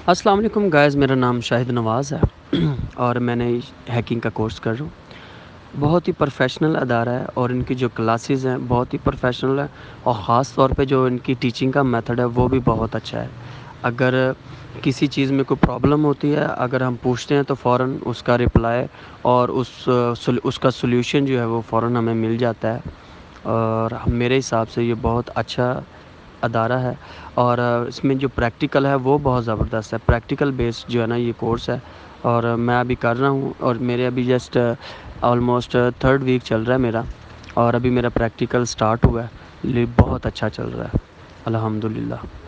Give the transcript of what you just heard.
अस्सलाम वालेकुम गाइस, मेरा नाम शाहिद नवाज़ है और मैंने हैकिंग का कोर्स कर रहा हूँ। बहुत ही प्रोफ़ेशनल अदारा है और इनकी जो क्लासेस हैं बहुत ही प्रोफ़ेशनल है और ख़ास तौर पे जो इनकी टीचिंग का मेथड है वो भी बहुत अच्छा है। अगर किसी चीज़ में कोई प्रॉब्लम होती है, अगर हम पूछते हैं तो फ़ौरन उसका रिप्लाई और उसका सॉल्यूशन जो है वो फ़ौरन हमें मिल जाता है। और मेरे हिसाब से ये बहुत अच्छा अदारा है और इसमें जो प्रैक्टिकल है वो बहुत ज़बरदस्त है। प्रैक्टिकल बेस्ड जो है ना ये कोर्स है और मैं अभी कर रहा हूँ और मेरे अभी जस्ट ऑलमोस्ट 3rd वीक चल रहा है मेरा और अभी मेरा प्रैक्टिकल स्टार्ट हुआ है। बहुत अच्छा चल रहा है, अल्हम्दुलिल्लाह।